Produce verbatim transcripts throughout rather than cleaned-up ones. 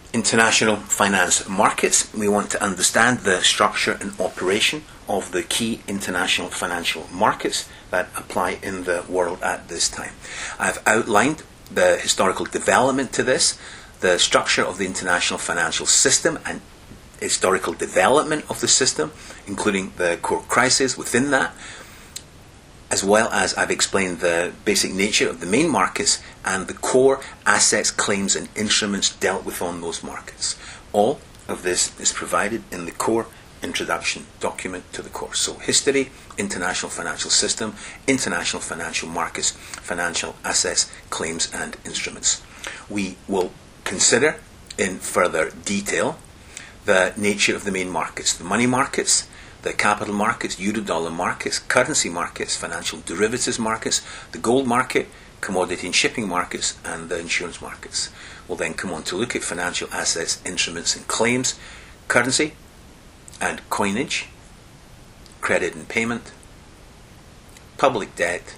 international finance markets, we want to understand the structure and operation of the key international financial markets that apply in the world at this time. I've outlined the historical development to this, the structure of the international financial system and historical development of the system, including the core crisis within that, as well as I've explained the basic nature of the main markets and the core assets, claims and instruments dealt with on those markets. All of this is provided in the core introduction document to the course. So history, international financial system, international financial markets, financial assets, claims and instruments. We will consider in further detail the nature of the main markets, the money markets, the capital markets, euro-dollar markets, currency markets, financial derivatives markets, the gold market, commodity and shipping markets, and the insurance markets. We'll then come on to look at financial assets, instruments and claims, currency and coinage, credit and payment, public debt,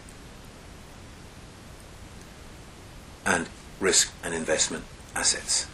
and risk and investment assets.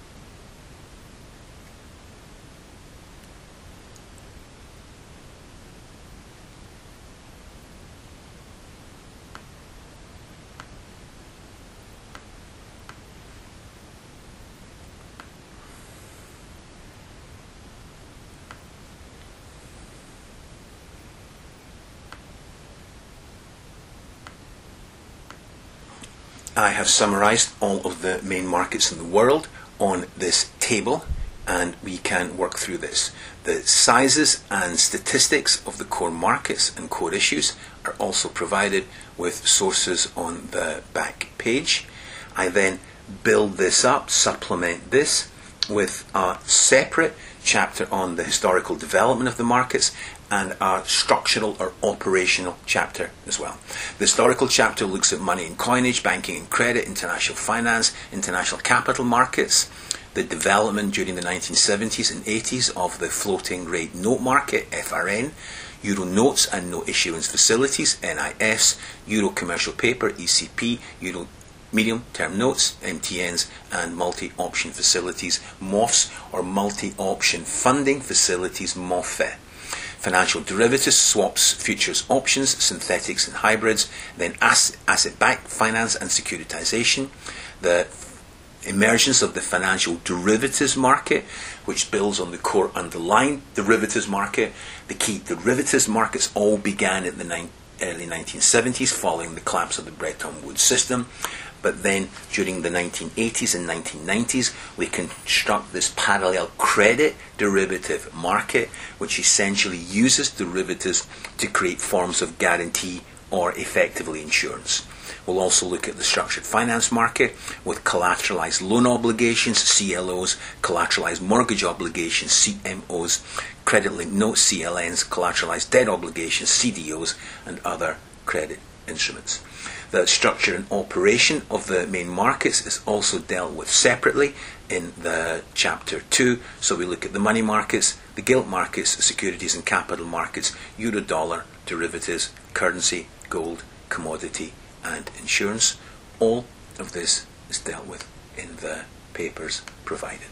I have summarized all of the main markets in the world on this table, and we can work through this. The sizes and statistics of the core markets and core issues are also provided with sources on the back page. I then build this up, supplement this with a separate chapter on the historical development of the markets and a structural or operational chapter as well. The historical chapter looks at money and coinage, banking and credit, international finance, international capital markets, the development during the nineteen seventies and eighties of the floating rate note market, F R N, Euro notes and note issuance facilities, N I Fs, Euro commercial paper, E C P, Euro medium-term notes, M T Ns, and multi-option facilities, M O Fs, or multi-option funding facilities, M O F F. Financial derivatives, swaps, futures, options, synthetics and hybrids, then asset-backed finance and securitization, the emergence of the financial derivatives market, which builds on the core underlying derivatives market. The key derivatives markets all began in the early nineteen seventies following the collapse of the Bretton Woods system. But then during the nineteen eighties and nineteen nineties, we construct this parallel credit derivative market, which essentially uses derivatives to create forms of guarantee or effectively insurance. We'll also look at the structured finance market with collateralized loan obligations, C L Os, collateralized mortgage obligations, C M Os, credit-linked notes, C L Ns, collateralized debt obligations, C D Os, and other credit instruments. The structure and operation of the main markets is also dealt with separately in the chapter two. So we look at the money markets, the gilt markets, securities and capital markets, euro dollar, derivatives, currency, gold, commodity, and insurance. All of this is dealt with in the papers provided.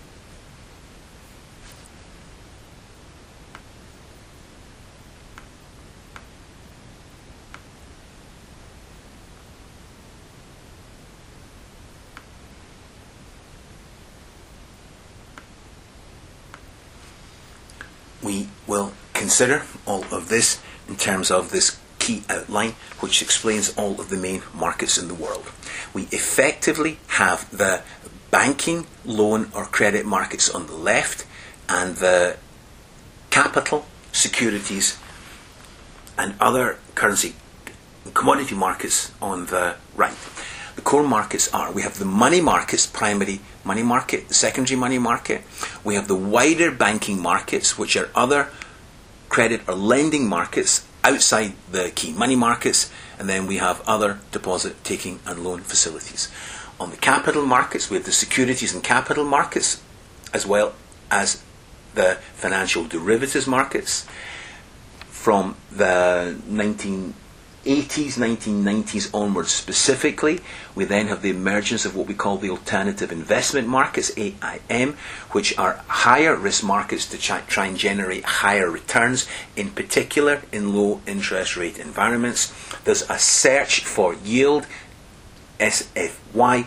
We will consider all of this in terms of this key outline, which explains all of the main markets in the world. We effectively have the banking, loan or credit markets on the left and the capital, securities and other currency and commodity markets on the right. The core markets are, we have the money markets, primary money market, the secondary money market. We have the wider banking markets, which are other credit or lending markets outside the key money markets. And then we have other deposit taking and loan facilities. On the capital markets, we have the securities and capital markets, as well as the financial derivatives markets. From the nineteen eighties, nineteen nineties onwards specifically, we then have the emergence of what we call the alternative investment markets, A I M, which are higher risk markets to try and generate higher returns, in particular in low interest rate environments. There's a search for yield, S F Y,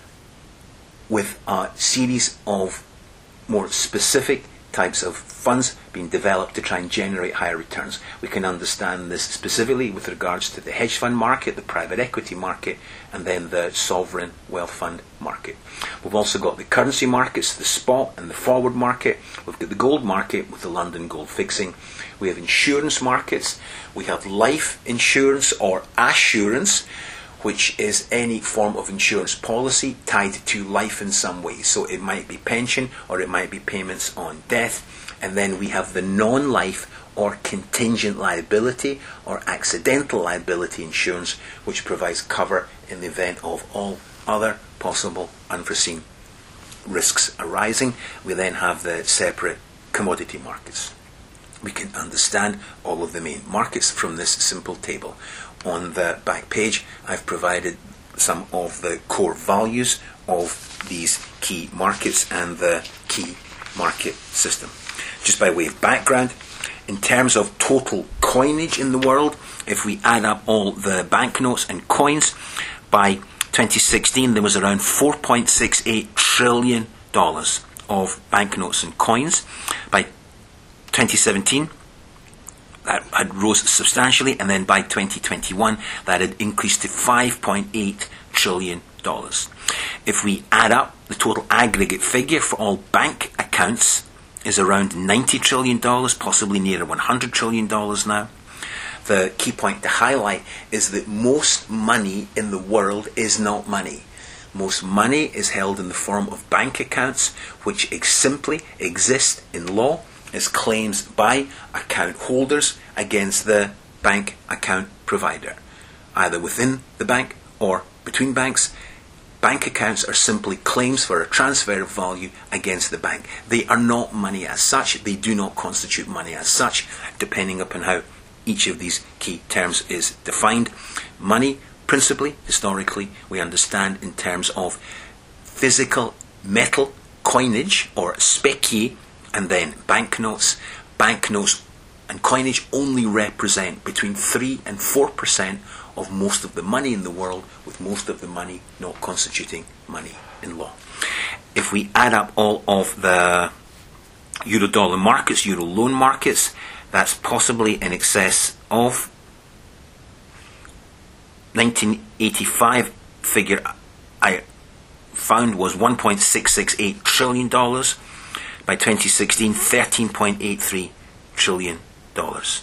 with a series of more specific types of funds being developed to try and generate higher returns. We can understand this specifically with regards to the hedge fund market, the private equity market, and then the sovereign wealth fund market. We've also got the currency markets, the spot and the forward market. We've got the gold market with the London gold fixing. We have insurance markets. We have life insurance or assurance, which is any form of insurance policy tied to life in some way. So it might be pension or it might be payments on death. And then we have the non-life or contingent liability or accidental liability insurance, which provides cover in the event of all other possible unforeseen risks arising. We then have the separate commodity markets. We can understand all of the main markets from this simple table. On the back page, I've provided some of the core values of these key markets and the key market system. Just by way of background, in terms of total coinage in the world, if we add up all the banknotes and coins, by twenty sixteen there was around four point six eight trillion dollars of banknotes and coins. By twenty seventeen, that had rose substantially, and then by twenty twenty-one that had increased to five point eight trillion dollars. If we add up the total aggregate figure for all bank accounts is around ninety trillion dollars, possibly nearer one hundred trillion dollars now. The key point to highlight is that most money in the world is not money. Most money is held in the form of bank accounts, which ex- simply exist in law as claims by account holders against the bank account provider, either within the bank or between banks. Bank accounts are simply claims for a transfer of value against the bank. They are not money as such. They do not constitute money as such, depending upon how each of these key terms is defined. Money, principally, historically, we understand in terms of physical metal coinage or specie, and then banknotes. Banknotes and coinage only represent between three and four percent of most of the money in the world, with most of the money not constituting money in law. If we add up all of the euro-dollar markets, euro loan markets, that's possibly in excess of nineteen eighty-five figure I found was one point six six eight trillion dollars. By twenty sixteen, thirteen point eight three trillion dollars.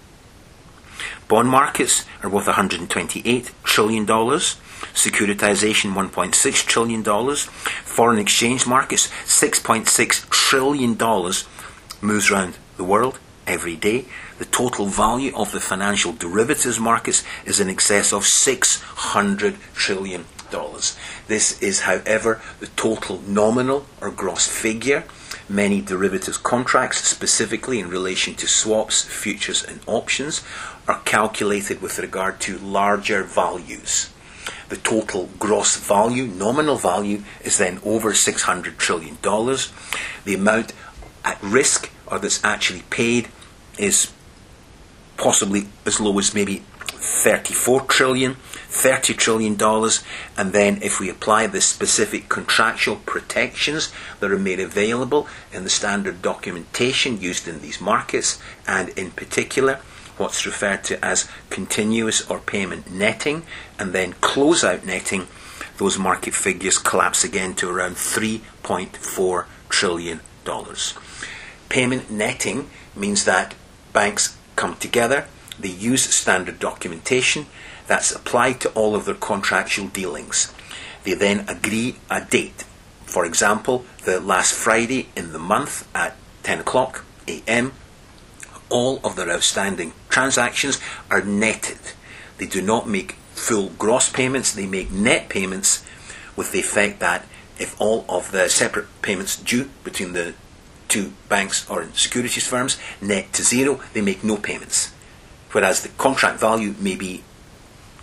Bond markets are worth one hundred twenty-eight trillion dollars. Securitization, one point six trillion dollars. Foreign exchange markets, six point six trillion dollars, moves around the world every day. The total value of the financial derivatives markets is in excess of six hundred trillion dollars. This is, however, the total nominal or gross figure. Many derivatives contracts, specifically in relation to swaps, futures and options, are calculated with regard to larger values. The total gross value, nominal value, is then over six hundred trillion dollars. The amount at risk, or that's actually paid, is possibly as low as maybe thirty-four trillion, thirty trillion dollars, and then if we apply the specific contractual protections that are made available in the standard documentation used in these markets, and in particular what's referred to as continuous or payment netting, and then closeout netting, those market figures collapse again to around three point four trillion dollars. Payment netting means that banks come together, they use standard documentation that's applied to all of their contractual dealings. They then agree a date. For example, the last Friday in the month at ten o'clock a m, all of their outstanding transactions are netted. They do not make full gross payments, they make net payments, with the effect that if all of the separate payments due between the two banks or securities firms net to zero, they make no payments. Whereas the contract value may be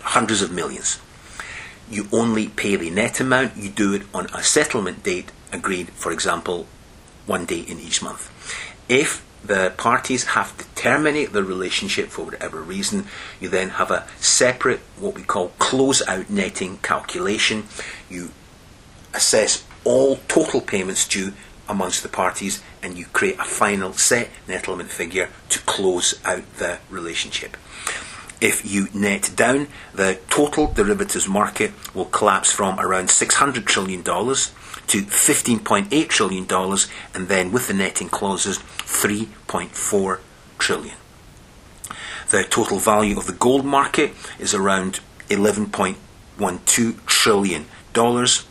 hundreds of millions. You only pay the net amount. You do it on a settlement date agreed, for example, one day in each month. If the parties have to terminate the relationship for whatever reason, you then have a separate, what we call close-out netting calculation. You assess all total payments due amongst the parties, and you create a final set nettlement figure to close out the relationship. If you net down, the total derivatives market will collapse from around six hundred trillion dollars to fifteen point eight trillion dollars, and then with the netting clauses, three point four trillion dollars. The total value of the gold market is around eleven point one two trillion dollars.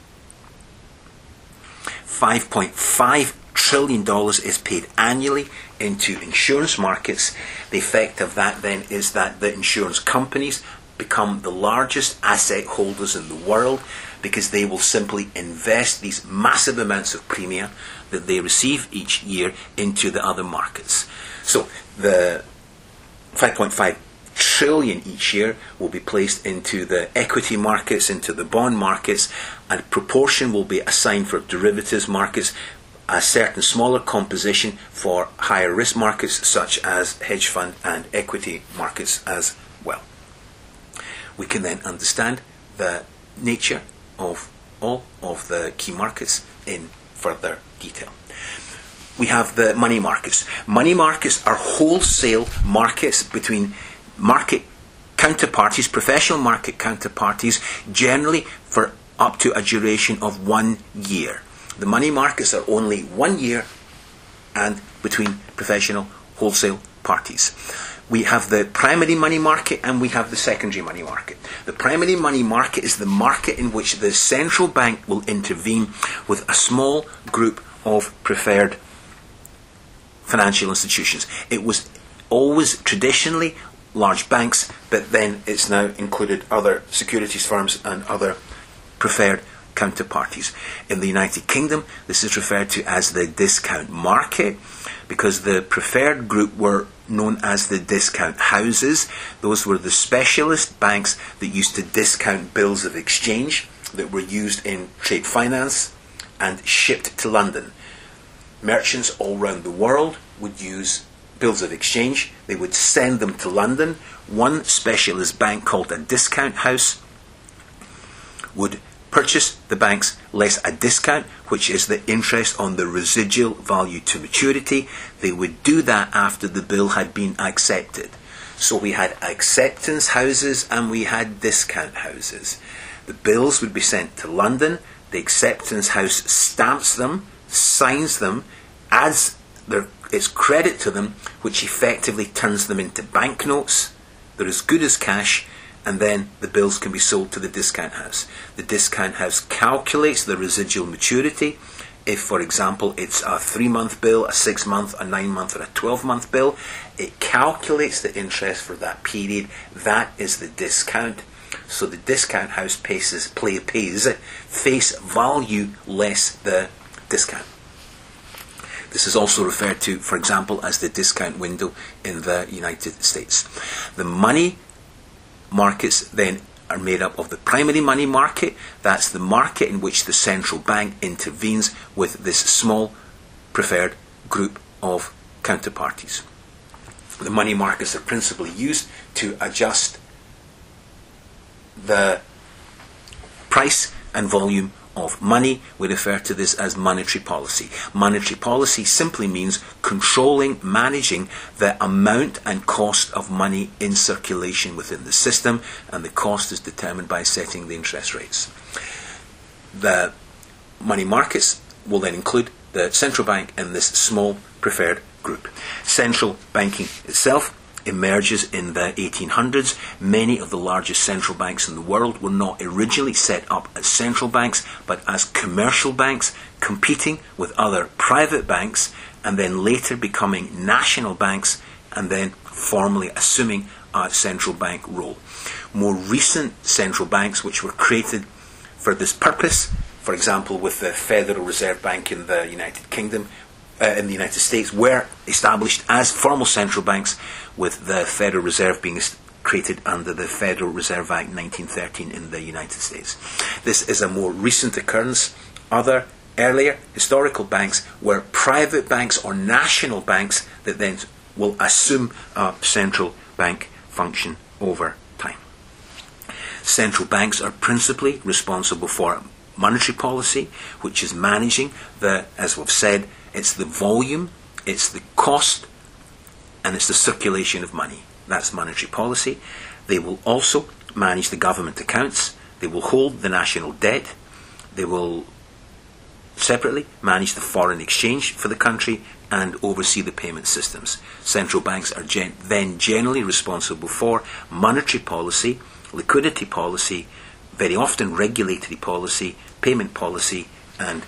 five point five trillion dollars is paid annually into insurance markets. The effect of that then is that the insurance companies become the largest asset holders in the world, because they will simply invest these massive amounts of premium that they receive each year into the other markets. So the five point five trillion each year will be placed into the equity markets, into the bond markets, and a proportion will be assigned for derivatives markets, a certain smaller composition for higher risk markets such as hedge fund and equity markets as well. We can then understand the nature of all of the key markets in further detail. We have the money markets. Money markets are wholesale markets between market counterparties, professional market counterparties, generally for up to a duration of one year. The money markets are only one year and between professional wholesale parties. We have the primary money market and we have the secondary money market. The primary money market is the market in which the central bank will intervene with a small group of preferred financial institutions. It was always traditionally large banks, but then it's now included other securities firms and other preferred counterparties. In the United Kingdom, this is referred to as the discount market, because the preferred group were known as the discount houses. Those were the specialist banks that used to discount bills of exchange that were used in trade finance and shipped to London. Merchants all around the world would use bills of exchange. They would send them to London. One specialist bank called a discount house would purchase the banks less a discount, which is the interest on the residual value to maturity. They would do that after the bill had been accepted. So we had acceptance houses and we had discount houses. The bills would be sent to London. The acceptance house stamps them, signs them, adds their, its credit to them, which effectively turns them into banknotes. They're as good as cash, and then the bills can be sold to the discount house. The discount house calculates the residual maturity. If, for example, it's a three-month bill, a six-month, a nine-month, or a twelve-month bill, it calculates the interest for that period. That is the discount. So the discount house pays, play, pays face value less the discount. This is also referred to, for example, as the discount window in the United States. The money markets then are made up of the primary money market. That's the market in which the central bank intervenes with this small preferred group of counterparties. The money markets are principally used to adjust the price and volume of money. We refer to this as monetary policy. Monetary policy simply means controlling, managing the amount and cost of money in circulation within the system, and the cost is determined by setting the interest rates. The money markets will then include the central bank and this small preferred group. Central banking itself emerges in the eighteen hundreds. Many of the largest central banks in the world were not originally set up as central banks, but as commercial banks, competing with other private banks, and then later becoming national banks, and then formally assuming a central bank role. More recent central banks, which were created for this purpose, for example with the Federal Reserve Bank in the United Kingdom, Uh, in the United States, were established as formal central banks, with the Federal Reserve being created under the Federal Reserve Act nineteen thirteen in the United States. This is a more recent occurrence. Other earlier historical banks were private banks or national banks that then will assume a central bank function over time. Central banks are principally responsible for monetary policy, which is managing the, as we've said, it's the volume, it's the cost, and it's the circulation of money. That's monetary policy. They will also manage the government accounts. They will hold the national debt. They will separately manage the foreign exchange for the country and oversee the payment systems. Central banks are gen- then generally responsible for monetary policy, liquidity policy, very often regulatory policy, payment policy, and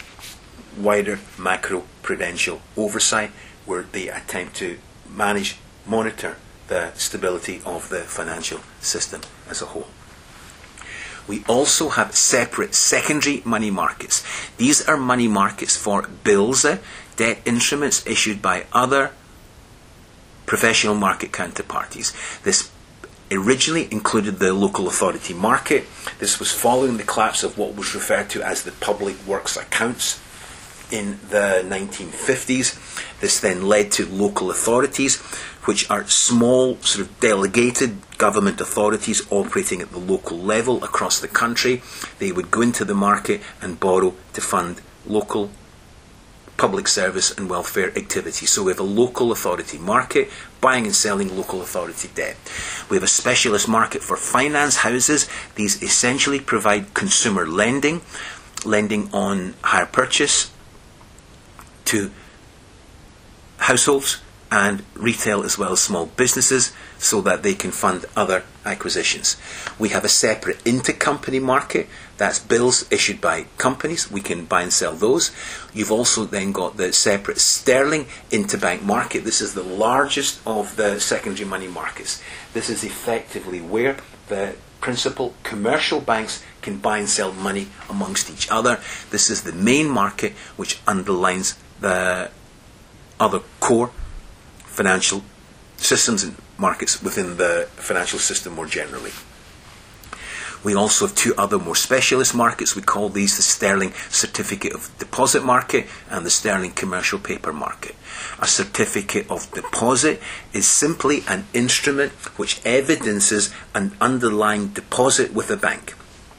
wider macro-prudential oversight, where they attempt to manage, monitor the stability of the financial system as a whole. We also have separate secondary money markets. These are money markets for bills, uh, debt instruments issued by other professional market counterparties. This originally included the local authority market. This was following the collapse of what was referred to as the public works accounts in the nineteen fifties. This then led to local authorities, which are small, sort of delegated government authorities operating at the local level across the country. They would go into the market and borrow to fund local public service and welfare activities. So we have a local authority market, buying and selling local authority debt. We have a specialist market for finance houses. These essentially provide consumer lending, lending on hire purchase to households and retail as well as small businesses, so that they can fund other acquisitions. We have a separate intercompany market. That's bills issued by companies. We can buy and sell those. You've also then got the separate sterling interbank market. This is the largest of the secondary money markets. This is effectively where the principal commercial banks can buy and sell money amongst each other. This is the main market which underlines the other core financial systems and markets within the financial system more generally. We also have two other more specialist markets. We call these the Sterling Certificate of Deposit market and the Sterling Commercial Paper market. A certificate of deposit is simply an instrument which evidences an underlying deposit with a bank.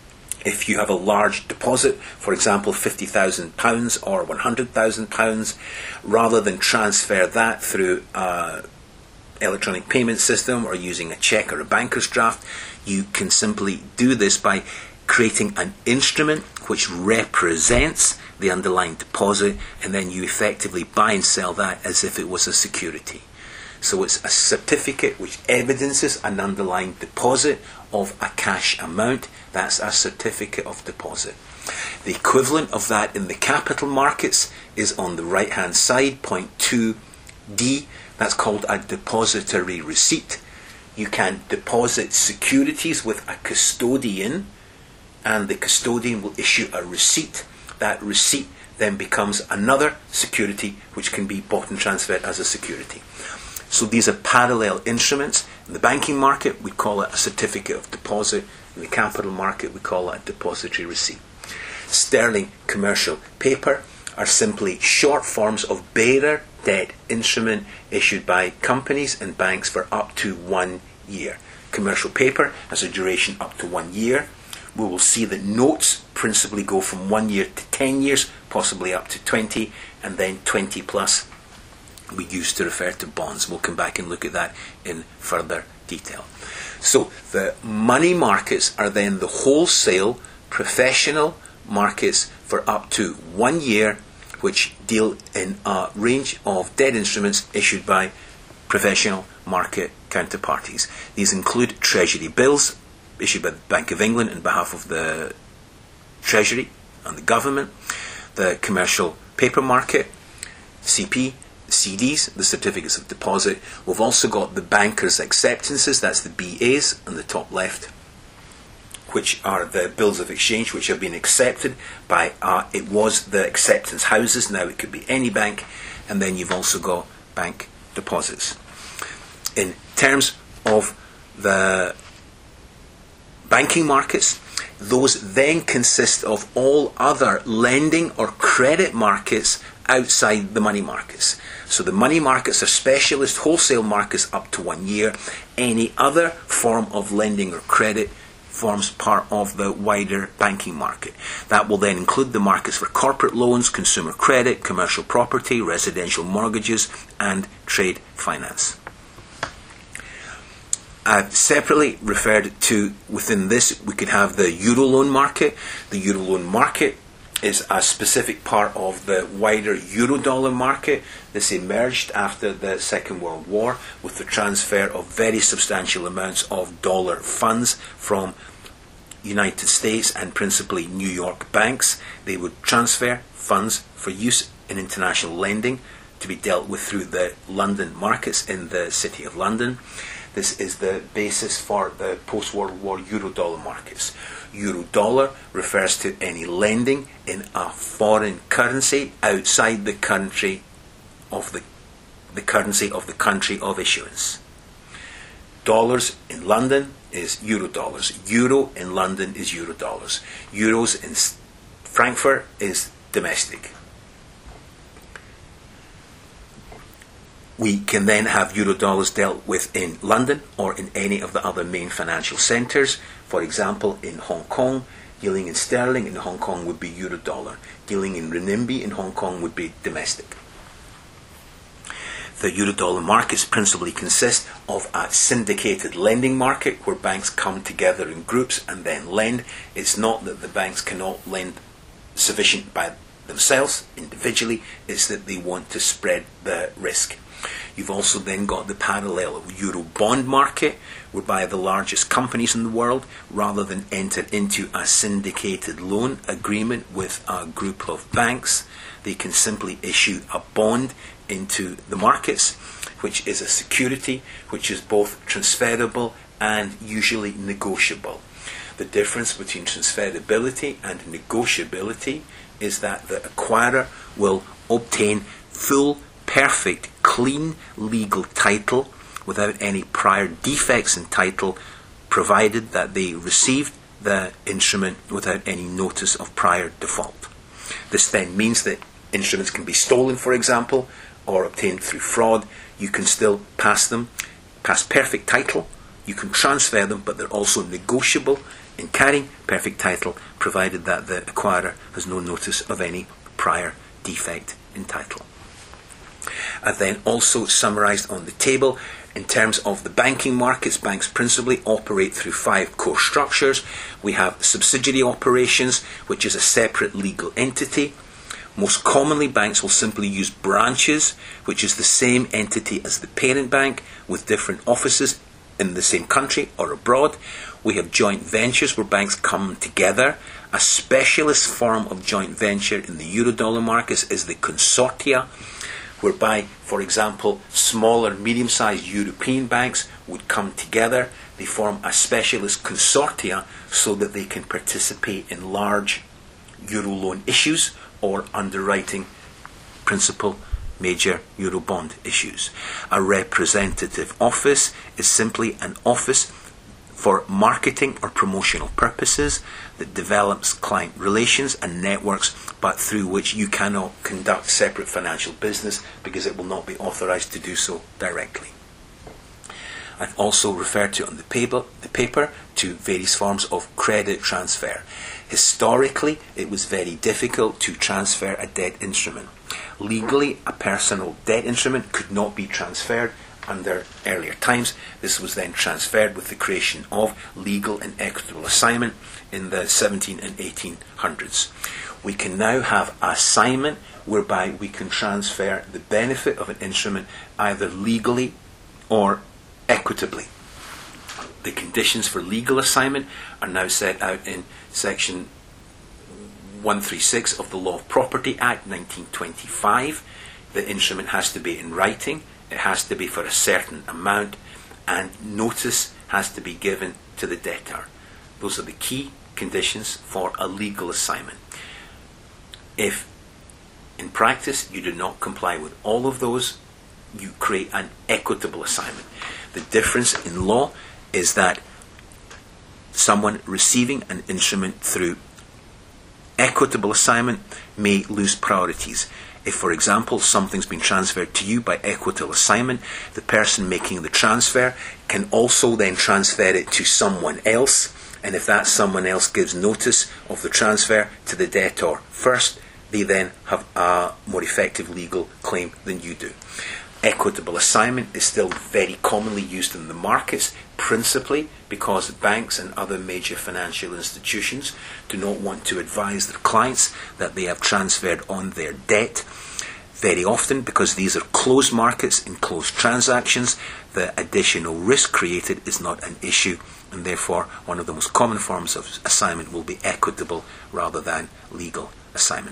If you have a large deposit, for example fifty thousand pounds or one hundred thousand pounds, rather than transfer that through an electronic payment system or using a cheque or a banker's draft, you can simply do this by creating an instrument which represents the underlying deposit, and then you effectively buy and sell that as if it was a security. So it's a certificate which evidences an underlying deposit of a cash amount. That's a certificate of deposit. The equivalent of that in the capital markets is on the right hand side, point two D. That's called a depository receipt. You can deposit securities with a custodian, and the custodian will issue a receipt. That receipt then becomes another security which can be bought and transferred as a security. So these are parallel instruments. In the banking market, we call it a certificate of deposit. In the capital market, we call it a depository receipt. Sterling commercial paper are simply short forms of bearer debt instrument issued by companies and banks for up to one year. Commercial paper has a duration up to one year. We will see that notes principally go from one year to ten years, possibly up to twenty, and then twenty plus we use to refer to bonds. We'll come back and look at that in further detail. So the money markets are then the wholesale professional markets for up to one year, which deal in a range of debt instruments issued by professional market counterparties. These include treasury bills issued by the Bank of England on behalf of the Treasury and the government, the commercial paper market, C P, C Ds, the certificates of deposit. We've also got the bankers' acceptances, that's the B As on the top left, which are the bills of exchange which have been accepted by, uh, it was the acceptance houses, now it could be any bank, and then you've also got bank deposits. In terms of the banking markets. Those then consist of all other lending or credit markets outside the money markets. So the money markets are specialist wholesale markets up to one year. Any other form of lending or credit forms part of the wider banking market. That will then include the markets for corporate loans, consumer credit, commercial property, residential mortgages, and trade finance. I've separately referred to, within this, we could have the Euroloan market. The Euroloan market is a specific part of the wider Eurodollar market. This emerged after the Second World War with the transfer of very substantial amounts of dollar funds from United States and principally New York banks. They would transfer funds for use in international lending to be dealt with through the London markets in the City of London. This is the basis for the post-World War Eurodollar markets. Eurodollar refers to any lending in a foreign currency outside the country of the, the currency of the country of issuance. Dollars in London is Eurodollars. Euro in London is Eurodollars. Euros in Frankfurt is domestic. We can then have Eurodollars dealt with in London or in any of the other main financial centres. For example, in Hong Kong, dealing in sterling in Hong Kong would be Eurodollar. Dealing in renminbi in Hong Kong would be domestic. The Eurodollar markets principally consist of a syndicated lending market where banks come together in groups and then lend. It's not that the banks cannot lend sufficient by themselves, individually, it's that they want to spread the risk. You've also then got the parallel Euro bond market, whereby the largest companies in the world, rather than enter into a syndicated loan agreement with a group of banks, they can simply issue a bond into the markets, which is a security which is both transferable and usually negotiable. The difference between transferability and negotiability is that the acquirer will obtain full, perfect, clean legal title without any prior defects in title, provided that they received the instrument without any notice of prior default. This then means that instruments can be stolen, for example, or obtained through fraud. You can still pass them, pass perfect title, you can transfer them, but they're also negotiable in carrying perfect title, provided that the acquirer has no notice of any prior defect in title. I've then also summarised on the table, in terms of the banking markets, banks principally operate through five core structures. We have subsidiary operations, which is a separate legal entity. Most commonly, banks will simply use branches, which is the same entity as the parent bank, with different offices in the same country or abroad. We have joint ventures where banks come together. A specialist form of joint venture in the Eurodollar markets is the consortia, whereby, for example, smaller, medium-sized European banks would come together. They form a specialist consortia so that they can participate in large Euroloan issues or underwriting principal major Eurobond issues. A representative office is simply an office for marketing or promotional purposes that develops client relations and networks, but through which you cannot conduct separate financial business because it will not be authorized to do so directly. I've also referred to on the paper, the paper to various forms of credit transfer. Historically, it was very difficult to transfer a debt instrument. Legally, a personal debt instrument could not be transferred under earlier times. This was then transferred with the creation of legal and equitable assignment in the seventeen and eighteen hundreds. We can now have assignment whereby we can transfer the benefit of an instrument either legally or equitably. The conditions for legal assignment are now set out in section one thirty-six of the Law of Property Act nineteen twenty-five. The instrument has to be in writing, it has to be for a certain amount, and notice has to be given to the debtor. Those are the key conditions for a legal assignment. If in practice you do not comply with all of those, you create an equitable assignment. The difference in law is that someone receiving an instrument through equitable assignment may lose priorities. If, for example, something's been transferred to you by equitable assignment, the person making the transfer can also then transfer it to someone else, and if that someone else gives notice of the transfer to the debtor first, they then have a more effective legal claim than you do. Equitable assignment is still very commonly used in the markets, principally because banks and other major financial institutions do not want to advise their clients that they have transferred on their debt. Very often, because these are closed markets and closed transactions, the additional risk created is not an issue, and therefore one of the most common forms of assignment will be equitable rather than legal assignment.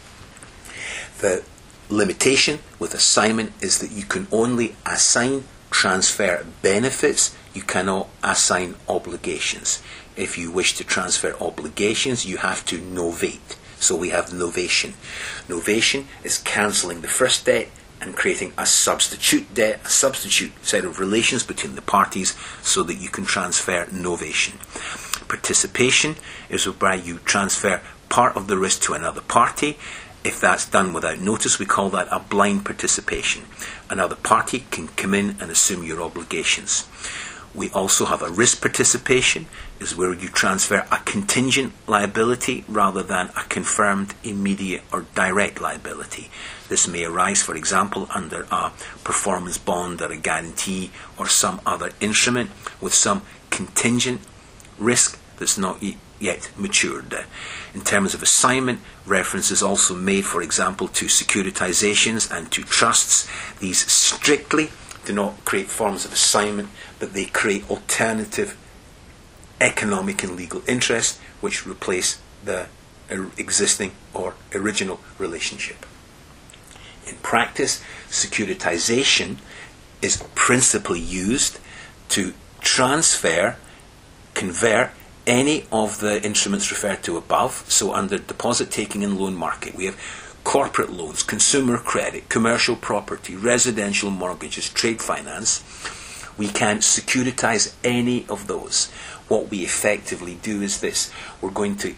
The limitation with assignment is that you can only assign transfer benefits, you cannot assign obligations. If you wish to transfer obligations, you have to novate. So we have novation. Novation is cancelling the first debt and creating a substitute debt, a substitute set of relations between the parties so that you can transfer novation. Participation is whereby you transfer part of the risk to another party. If that's done without notice, we call that a blind participation. Another party can come in and assume your obligations. We also have a risk participation, is where you transfer a contingent liability rather than a confirmed, immediate or direct liability. This may arise, for example, under a performance bond or a guarantee or some other instrument with some contingent risk that's not yet matured. In terms of assignment, reference is also made, for example, to securitizations and to trusts. These strictly do not create forms of assignment, but they create alternative economic and legal interests which replace the existing or original relationship. In practice, securitization is principally used to transfer, convert any of the instruments referred to above. So under deposit taking and loan market, we have corporate loans, consumer credit, commercial property, residential mortgages, trade finance. We can securitize any of those. What we effectively do is this: we're going to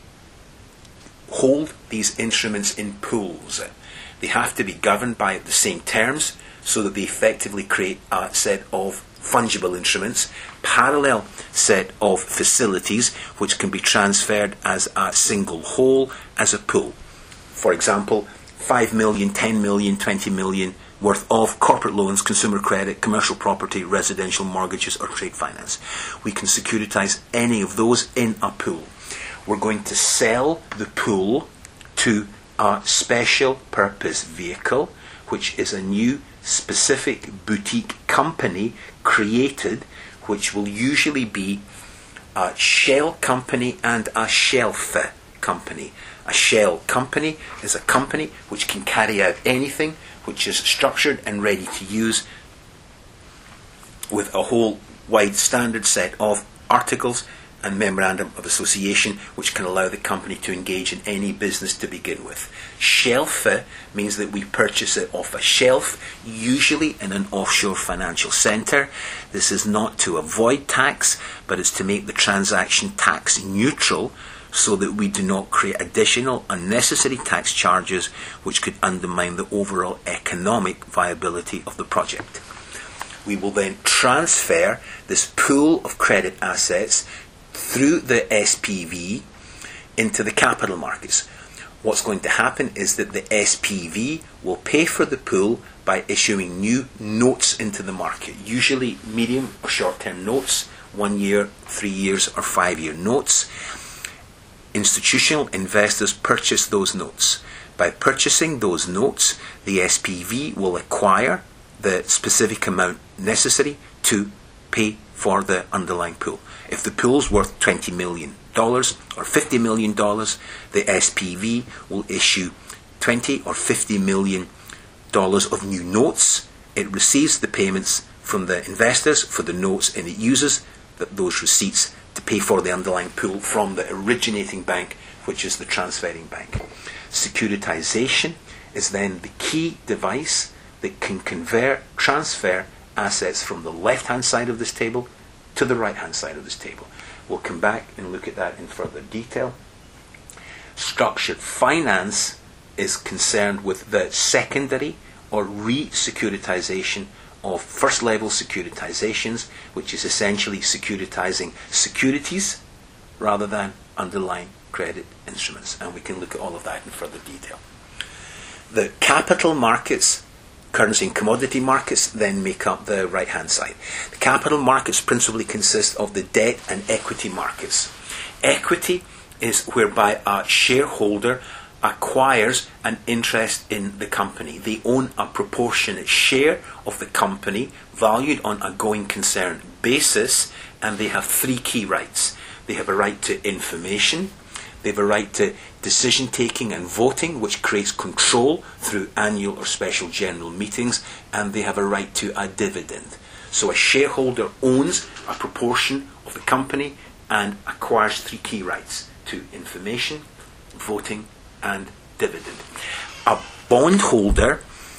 hold these instruments in pools. They have to be governed by the same terms so that they effectively create a set of fungible instruments, parallel set of facilities which can be transferred as a single whole, as a pool. For example, five million, ten million, twenty million worth of corporate loans, consumer credit, commercial property, residential mortgages or trade finance. We can securitize any of those in a pool. We're going to sell the pool to a special purpose vehicle, which is a new specific boutique company created, which will usually be a shell company and a shelf company. A shell company is a company which can carry out anything, which is structured and ready to use with a whole wide standard set of articles and memorandum of association which can allow the company to engage in any business to begin with. Shelf means that we purchase it off a shelf, usually in an offshore financial centre. This is not to avoid tax, but it's to make the transaction tax neutral, so that we do not create additional unnecessary tax charges which could undermine the overall economic viability of the project. We will then transfer this pool of credit assets through the S P V into the capital markets. What's going to happen is that the S P V will pay for the pool by issuing new notes into the market, usually medium or short-term notes, one year, three years or five-year notes. Institutional investors purchase those notes. By purchasing those notes, the S P V will acquire the specific amount necessary to pay for the underlying pool. If the pool's worth twenty million dollars or fifty million dollars, the S P V will issue twenty or fifty million dollars of new notes. It receives the payments from the investors for the notes, and it uses the, those receipts to pay for the underlying pool from the originating bank, which is the transferring bank. Securitization is then the key device that can convert, transfer assets from the left-hand side of this table to the right-hand side of this table. We'll come back and look at that in further detail. Structured finance is concerned with the secondary or re-securitization of first-level securitizations, which is essentially securitizing securities rather than underlying credit instruments. And we can look at all of that in further detail. The capital markets, currency and commodity markets, then make up the right-hand side. The capital markets principally consist of the debt and equity markets. Equity is whereby a shareholder acquires an interest in the company. They own a proportionate share of the company, valued on a going concern basis, and they have three key rights. They have a right to information, they have a right to decision taking and voting, which creates control through annual or special general meetings, and they have a right to a dividend. So a shareholder owns a proportion of the company and acquires three key rights: to information, voting, and dividend. A bondholder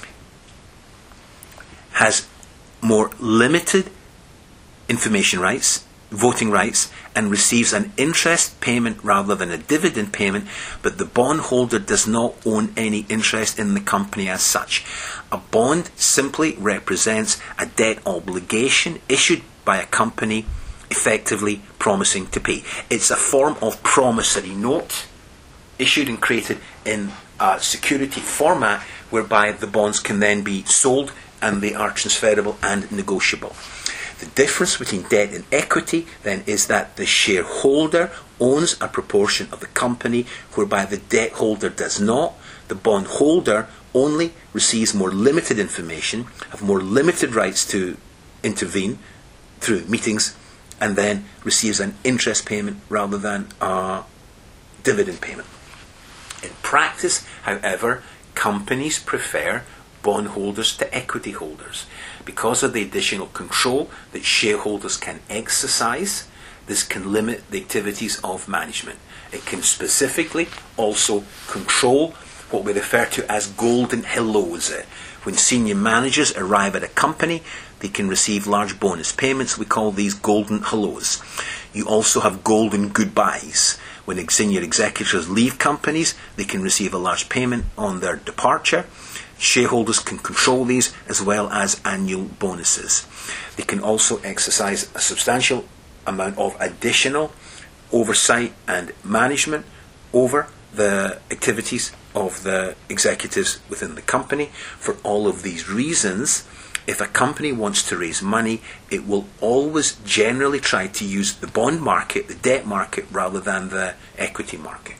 has more limited information rights, voting rights, and receives an interest payment rather than a dividend payment, but the bondholder does not own any interest in the company as such. A bond simply represents a debt obligation issued by a company effectively promising to pay. It's a form of promissory note issued and created in a security format whereby the bonds can then be sold and they are transferable and negotiable. The difference between debt and equity then is that the shareholder owns a proportion of the company whereby the debt holder does not. The bondholder only receives more limited information, have more limited rights to intervene through meetings, and then receives an interest payment rather than a dividend payment. In practice, however, companies prefer bondholders to equity holders. Because of the additional control that shareholders can exercise, this can limit the activities of management. It can specifically also control what we refer to as golden hellos. When senior managers arrive at a company, they can receive large bonus payments. We call these golden hellos. You also have golden goodbyes. When senior executives leave companies, they can receive a large payment on their departure. Shareholders can control these as well as annual bonuses. They can also exercise a substantial amount of additional oversight and management over the activities of the executives within the company. For all of these reasons, if a company wants to raise money, it will always generally try to use the bond market, the debt market, rather than the equity market.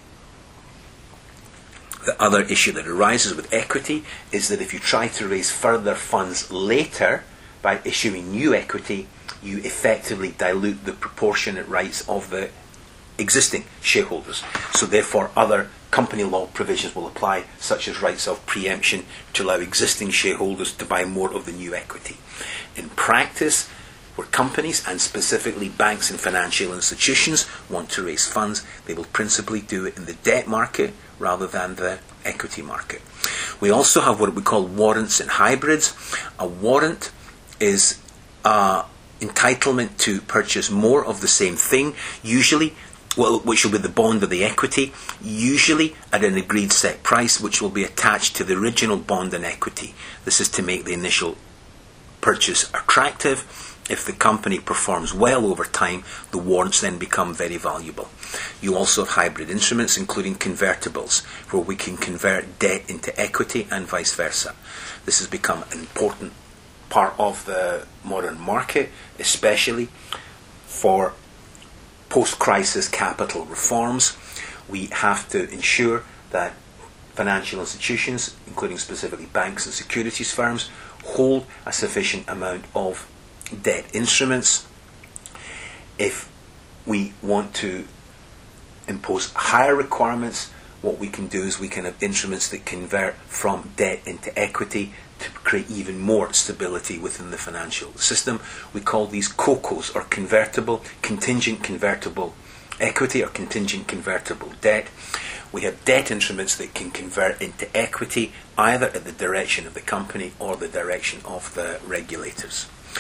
The other issue that arises with equity is that if you try to raise further funds later by issuing new equity, you effectively dilute the proportionate rights of the existing shareholders. So therefore other company law provisions will apply, such as rights of preemption to allow existing shareholders to buy more of the new equity. In practice, where companies, and specifically banks and financial institutions, want to raise funds, they will principally do it in the debt market rather than the equity market. We also have what we call warrants and hybrids. A warrant is an entitlement to purchase more of the same thing, usually, well, which will be the bond or the equity, usually at an agreed set price, which will be attached to the original bond and equity. This is to make the initial purchase attractive. If the company performs well over time, the warrants then become very valuable. You also have hybrid instruments, including convertibles, where we can convert debt into equity and vice versa. This has become an important part of the modern market, especially for post-crisis capital reforms. We have to ensure that financial institutions, including specifically banks and securities firms, hold a sufficient amount of debt instruments. If we want to impose higher requirements, what we can do is we can have instruments that convert from debt into equity to create even more stability within the financial system. We call these COCOs, or convertible, contingent convertible equity, or contingent convertible debt. We have debt instruments that can convert into equity either at the direction of the company or the direction of the regulators.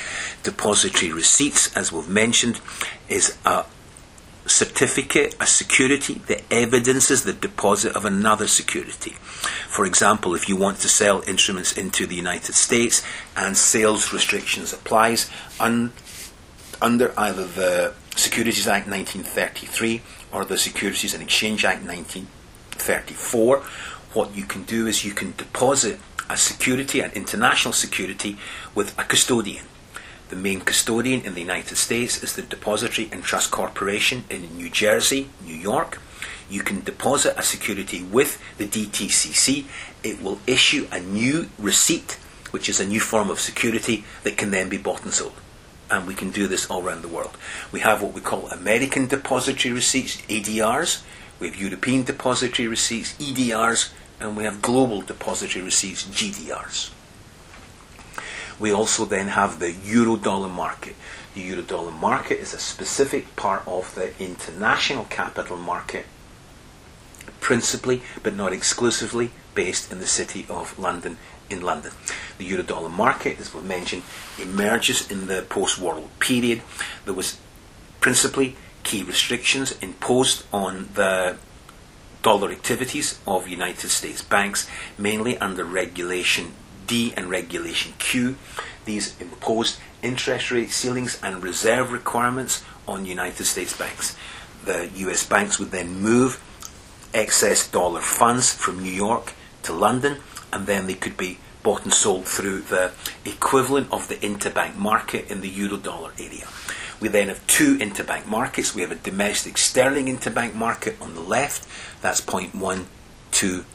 depository receipts, as we've mentioned, is a certificate, a security that evidences the deposit of another security. For example, if you want to sell instruments into the United States and sales restrictions applies un- under either the Securities Act nineteen thirty-three or the Securities and Exchange Act nineteen thirty-four, what you can do is you can deposit a security, an international security, with a custodian. The main custodian in the United States is the Depository and Trust Corporation in New Jersey, New York. You can deposit a security with the D T C C. It will issue a new receipt, which is a new form of security that can then be bought and sold. And we can do this all around the world. We have what we call American Depository Receipts, A D Rs. We have European Depository Receipts, E D Rs. And we have Global Depository Receipts, G D Rs. We also then have the euro-dollar market. The euro-dollar market is a specific part of the international capital market, principally but not exclusively based in the city of London, in London. The euro-dollar market, as we mentioned, emerges in the post-war period. There was principally key restrictions imposed on the dollar activities of United States banks, mainly under Regulation D and Regulation Q. These imposed interest rate ceilings and reserve requirements on United States banks. The U S banks would then move excess dollar funds from New York to London, and then they could be bought and sold through the equivalent of the interbank market in the euro-dollar area. We then have two interbank markets. We have a domestic sterling interbank market on the left, that's zero point one two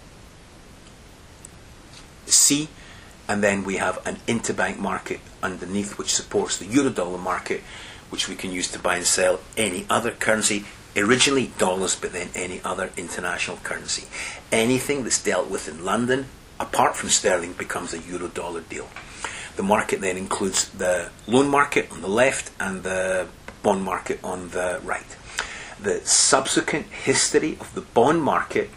C, and then we have an interbank market underneath which supports the euro-dollar market, which we can use to buy and sell any other currency, originally dollars, but then any other international currency. Anything that's dealt with in London, apart from sterling, becomes a euro-dollar deal. The market then includes the loan market on the left and the bond market on the right. The subsequent history of the bond market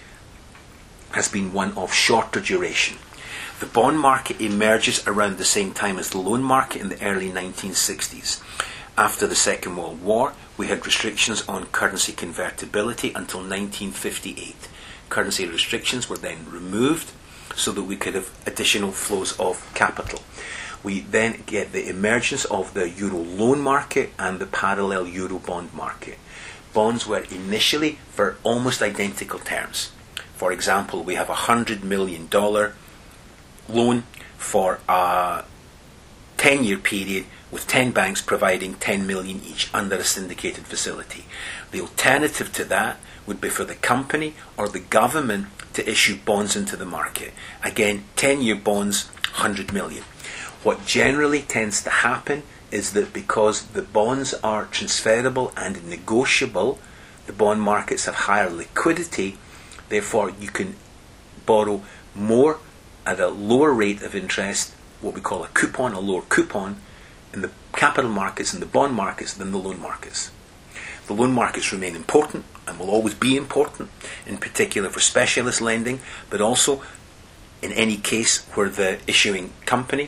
has been one of shorter duration. The bond market emerges around the same time as the loan market in the early nineteen sixties. After the Second World War, we had restrictions on currency convertibility until nineteen fifty-eight. Currency restrictions were then removed so that we could have additional flows of capital. We then get the emergence of the euro loan market and the parallel euro bond market. Bonds were initially for almost identical terms. For example, we have a one hundred million dollars loan for a ten-year period with ten banks providing ten million dollars each under a syndicated facility. The alternative to that would be for the company or the government to issue bonds into the market. Again, ten-year bonds, one hundred million dollars. What generally tends to happen is that because the bonds are transferable and negotiable, the bond markets have higher liquidity, therefore you can borrow more at a lower rate of interest, what we call a coupon, a lower coupon, in the capital markets and the bond markets than the loan markets. The loan markets remain important and will always be important, in particular for specialist lending, but also in any case where the issuing company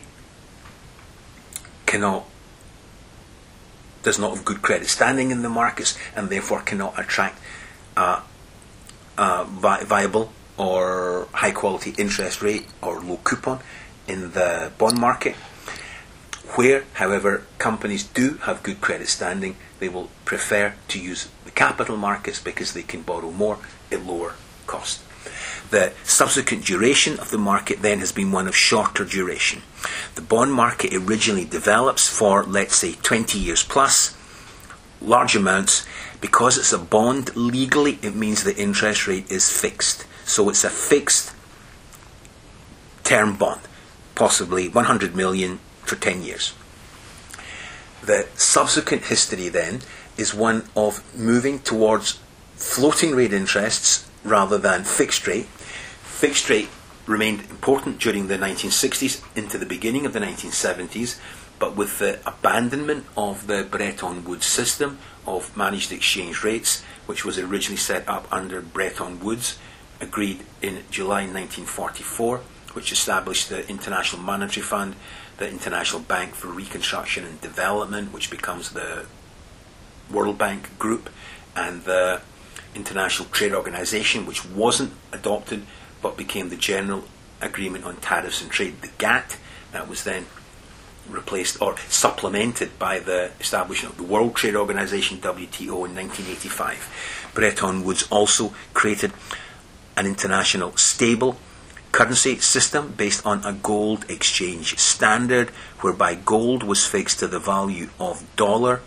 cannot, does not have good credit standing in the markets and therefore cannot attract a, a vi- viable or high quality interest rate or low coupon in the bond market. Where, however, companies do have good credit standing, they will prefer to use the capital markets because they can borrow more at lower cost. The subsequent duration of the market then has been one of shorter duration. The bond market originally develops for, let's say, twenty years plus, large amounts. Because it's a bond, legally it means the interest rate is fixed. So it's a fixed term bond, possibly one hundred million for ten years. The subsequent history then is one of moving towards floating rate interests rather than fixed rate. Fixed rate remained important during the nineteen sixties into the beginning of the nineteen seventies, but with the abandonment of the Bretton Woods system of managed exchange rates, which was originally set up under Bretton Woods, agreed in July nineteen forty-four, which established the International Monetary Fund, the International Bank for Reconstruction and Development, which becomes the World Bank Group, and the International Trade Organization, which wasn't adopted but became the General Agreement on Tariffs and Trade, the GATT, that was then replaced or supplemented by the establishment of the World Trade Organization, W T O, in nineteen eighty-five. Bretton Woods also created an international stable currency system based on a gold exchange standard, whereby gold was fixed to the value of dollar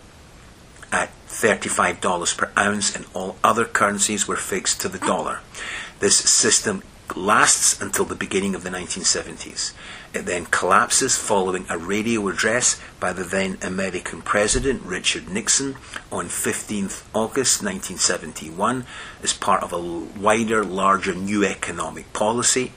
at thirty-five dollars per ounce, and all other currencies were fixed to the dollar. This system lasts until the beginning of the nineteen seventies. It then collapses following a radio address by the then American President Richard Nixon on fifteenth August nineteen seventy-one as part of a wider, larger new economic policy.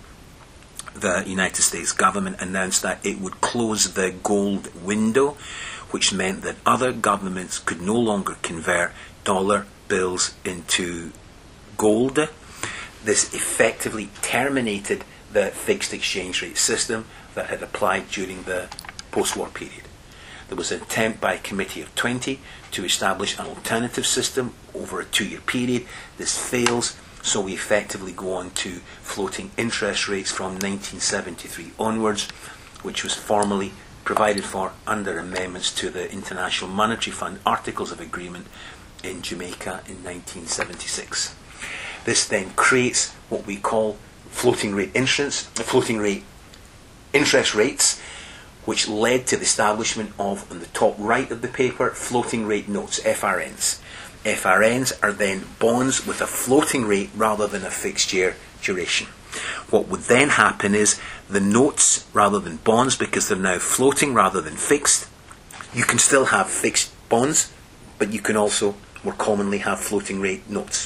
The United States government announced that it would close the gold window, which meant that other governments could no longer convert dollar bills into gold. This effectively terminated the fixed exchange rate system that had applied during the post-war period. There was an attempt by a committee of twenty to establish an alternative system over a two-year period. This fails, so we effectively go on to floating interest rates from nineteen seventy-three onwards, which was formally provided for under amendments to the International Monetary Fund Articles of Agreement in Jamaica in nineteen seventy-six. This then creates what we call floating rate insurance, floating rate interest rates, which led to the establishment of, on the top right of the paper, floating rate notes, F R Ns. F R Ns are then bonds with a floating rate rather than a fixed year duration. What would then happen is the notes, rather than bonds, because they're now floating rather than fixed, you can still have fixed bonds, but you can also more commonly have floating rate notes.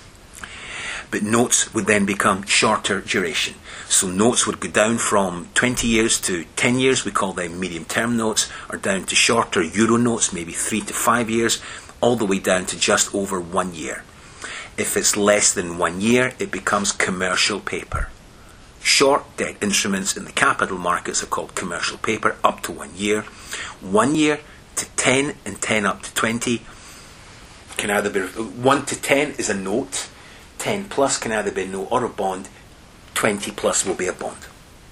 But notes would then become shorter duration. So notes would go down from twenty years to ten years, we call them medium-term notes, or down to shorter euro notes, maybe three to five years, all the way down to just over one year. If it's less than one year, it becomes commercial paper. Short debt instruments in the capital markets are called commercial paper, up to one year. One year to ten and ten up to twenty can either be, one to ten is a note, ten plus can either be a note or a bond, twenty plus will be a bond.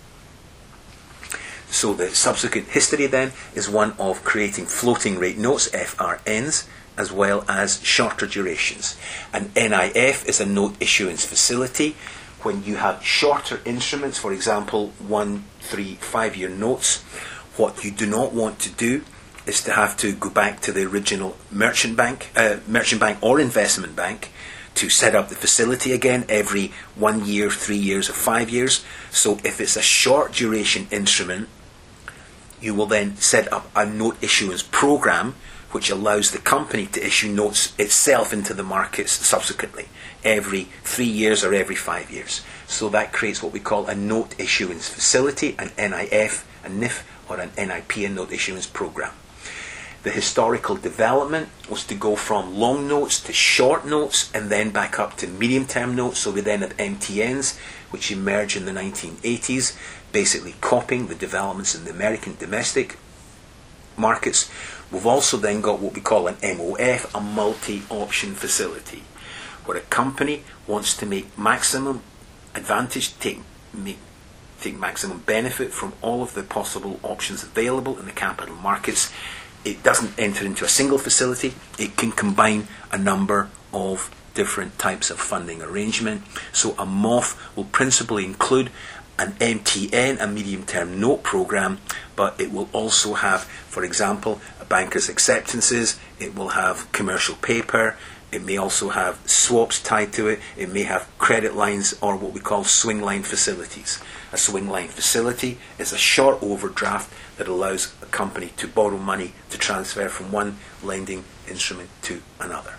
So the subsequent history then is one of creating floating rate notes, F R Ns, as well as shorter durations. An N I F is a note issuance facility. When you have shorter instruments, for example, one, three, five-year notes, what you do not want to do is to have to go back to the original merchant bank, uh, merchant bank or investment bank to set up the facility again every one year, three years, or five years. So if it's a short duration instrument, you will then set up a note issuance program which allows the company to issue notes itself into the markets subsequently, every three years or every five years. So that creates what we call a note issuance facility, an N I F, a N I F, or an N I P, a note issuance program. The historical development was to go from long notes to short notes and then back up to medium-term notes. So we then had M T Ns, which emerged in the nineteen eighties, basically copying the developments in the American domestic markets. We've also then got what we call an M O F, a multi-option facility, where a company wants to make maximum advantage, take, make, take maximum benefit from all of the possible options available in the capital markets. It doesn't enter into a single facility. It can combine a number of different types of funding arrangement. So a M O F will principally include an M T N, a medium-term note program, but it will also have, for example, a banker's acceptances. It will have commercial paper. It may also have swaps tied to it. It may have credit lines or what we call swing line facilities. A swing line facility is a short overdraft that allows a company to borrow money to transfer from one lending instrument to another.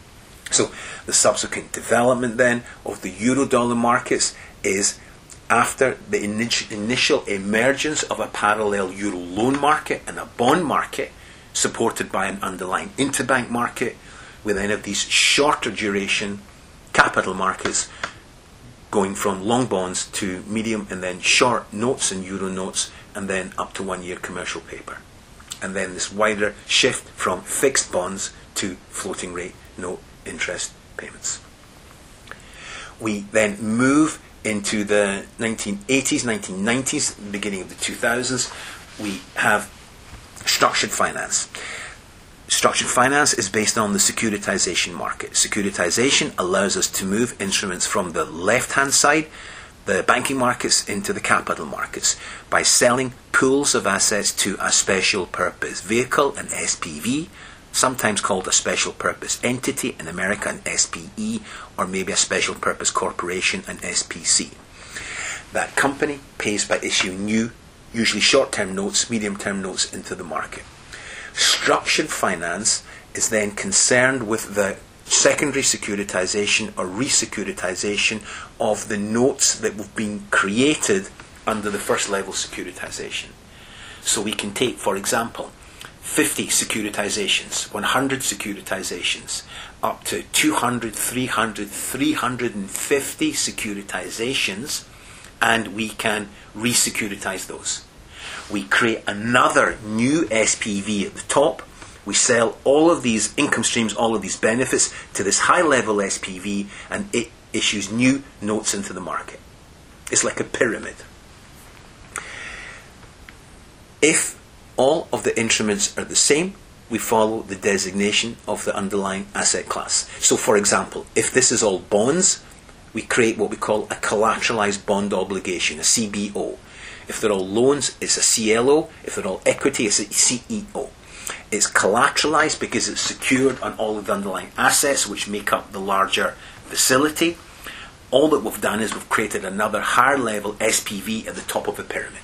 So the subsequent development then of the euro-dollar markets is after the initial emergence of a parallel euro loan market and a bond market supported by an underlying interbank market. We then have these shorter duration capital markets going from long bonds to medium and then short notes and euro notes, and then up to one year commercial paper. And then this wider shift from fixed bonds to floating rate note interest payments. We then move into the nineteen eighties, nineteen nineties, beginning of the two thousands. We have structured finance. Structured finance is based on the securitization market. Securitization allows us to move instruments from the left-hand side, the banking markets, into the capital markets by selling pools of assets to a special purpose vehicle, an S P V, sometimes called a special purpose entity, in America an S P E, or maybe a special purpose corporation, an S P C. That company pays by issuing new, usually short-term notes, medium-term notes into the market. Structured finance is then concerned with the secondary securitization or re-securitization of the notes that have been created under the first level securitization. So we can take, for example, fifty securitizations, one hundred securitizations, up to two hundred, three hundred, three hundred fifty securitizations, and we can re-securitize those. We create another new S P V at the top. We sell all of these income streams, all of these benefits to this high-level S P V, and it issues new notes into the market. It's like a pyramid. If all of the instruments are the same, we follow the designation of the underlying asset class. So, for example, if this is all bonds, we create what we call a collateralized bond obligation, a C B O. If they're all loans, it's a C L O. If they're all equity, it's a C E O. It's collateralized because it's secured on all of the underlying assets which make up the larger facility. All that we've done is we've created another higher level S P V at the top of the pyramid.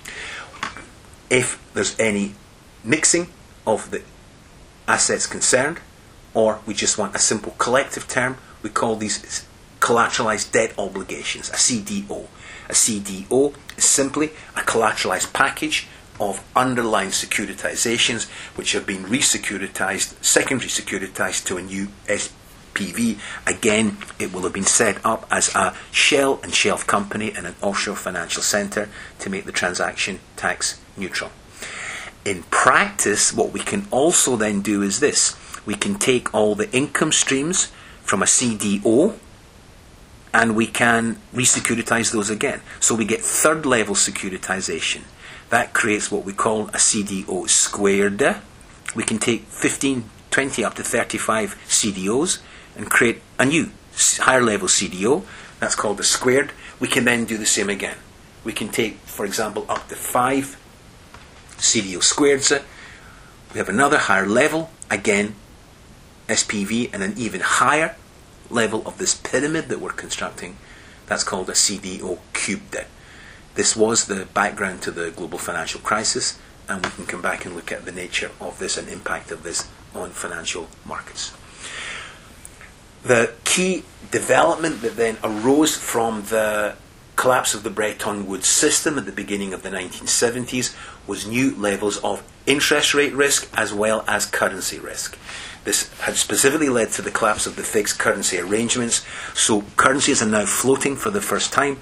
If there's any mixing of the assets concerned, or we just want a simple collective term, we call these collateralized debt obligations, a C D O. A C D O is simply a collateralized package of underlying securitizations which have been re-securitized, secondary securitized to a new S P V. Again, it will have been set up as a shell and shelf company in an offshore financial center to make the transaction tax neutral. In practice, what we can also then do is this. We can take all the income streams from a C D O and we can re-securitize those again. So we get third level securitization. That creates what we call a C D O squared. We can take fifteen, twenty up to thirty-five C D Os and create a new higher level C D O. That's called a squared. We can then do the same again. We can take, for example, up to five C D O squareds. We have another higher level, again S P V, and an even higher level of this pyramid that we're constructing. That's called a C D O cubed. This was the background to the global financial crisis, and we can come back and look at the nature of this and impact of this on financial markets. The key development that then arose from the collapse of the Bretton Woods system at the beginning of the nineteen seventies was new levels of interest rate risk as well as currency risk. This had specifically led to the collapse of the fixed currency arrangements. So currencies are now floating for the first time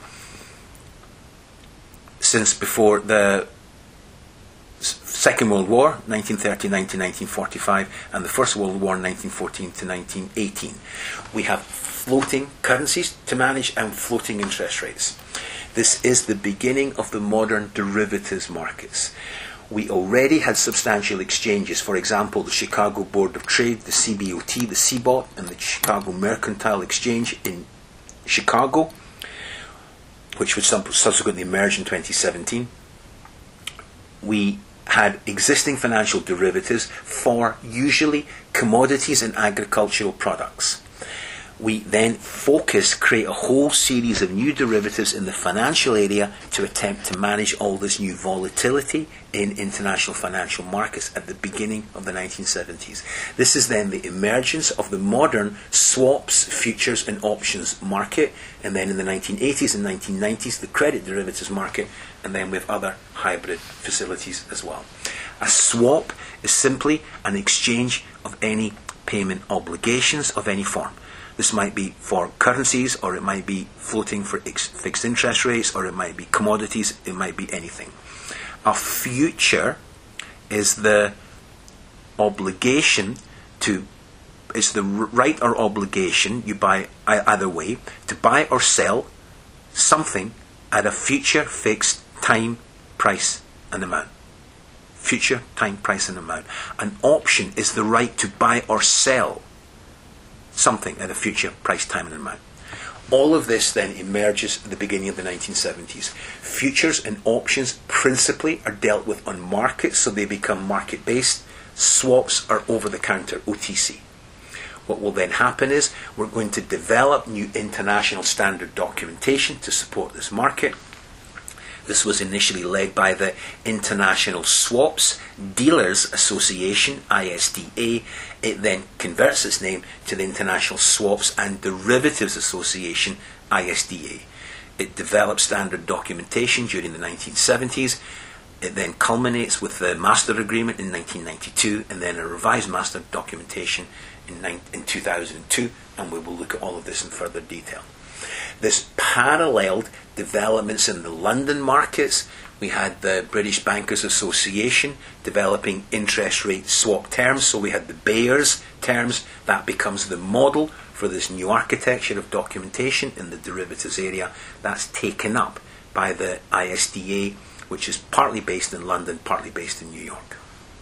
since before the Second World War, nineteen thirty-nine to nineteen forty-five, and the First World War, nineteen fourteen to nineteen eighteen. We have floating currencies to manage and floating interest rates. This is the beginning of the modern derivatives markets. We already had substantial exchanges. For example, the Chicago Board of Trade, the C B O T, the C B O T, and the Chicago Mercantile Exchange in Chicago, which would subsequently emerge in twenty seventeen. We had existing financial derivatives for usually commodities and agricultural products. We then focus, create a whole series of new derivatives in the financial area to attempt to manage all this new volatility in international financial markets at the beginning of the nineteen seventies. This is then the emergence of the modern swaps, futures and options market, and then in the nineteen eighties and nineteen nineties the credit derivatives market, and then with other hybrid facilities as well. A swap is simply an exchange of any payment obligations of any form. This might be for currencies, or it might be floating for ex- fixed interest rates, or it might be commodities, it might be anything. A future is the obligation to, it's the right or obligation, you buy either way, to buy or sell something at a future fixed time, price and amount. Future time, price and amount. An option is the right to buy or sell something at a future price, time and amount. All of this then emerges at the beginning of the nineteen seventies. Futures and options principally are dealt with on markets, so they become market-based. Swaps are over-the-counter, O T C. What will then happen is we're going to develop new international standard documentation to support this market. This was initially led by the International Swaps Dealers Association, I S D A. It then converts its name to the International Swaps and Derivatives Association, I S D A. It developed standard documentation during the nineteen seventies. It then culminates with the Master Agreement in nineteen ninety-two, and then a revised Master documentation in, in two thousand two, and we will look at all of this in further detail. This paralleled developments in the London markets. We had the British Bankers Association developing interest rate swap terms, so we had the Bayers terms. That becomes the model for this new architecture of documentation in the derivatives area. That's taken up by the I S D A, which is partly based in London, partly based in New York.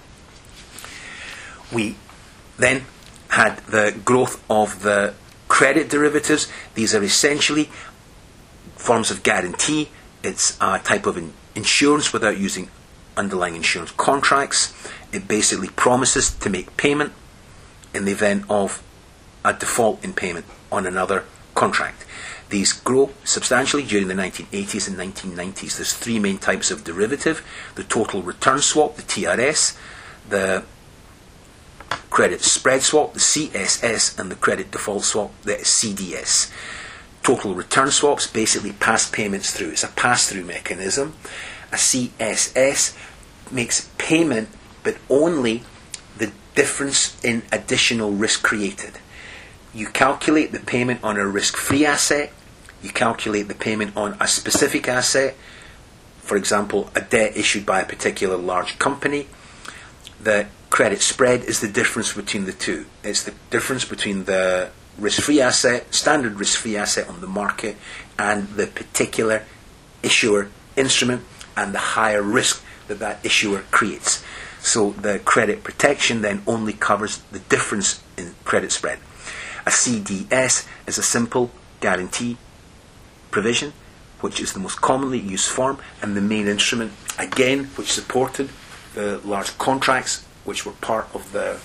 We then had the growth of the credit derivatives. These are essentially forms of guarantee. It's a type of in- insurance without using underlying insurance contracts. It basically promises to make payment in the event of a default in payment on another contract. These grow substantially during the nineteen eighties and nineteen nineties. There's three main types of derivative: the total return swap, the T R S, the credit spread swap, the C S S, and the credit default swap, the C D S. Total return swaps basically pass payments through. It's a pass-through mechanism. A C S S makes payment, but only the difference in additional risk created. You calculate the payment on a risk-free asset. You calculate the payment on a specific asset. For example, a debt issued by a particular large company. The credit spread is the difference between the two. It's the difference between the risk-free asset, standard risk-free asset on the market, and the particular issuer instrument and the higher risk that that issuer creates. So the credit protection then only covers the difference in credit spread. A C D S is a simple guarantee provision, which is the most commonly used form and the main instrument, again, which supported the large contracts which were part of the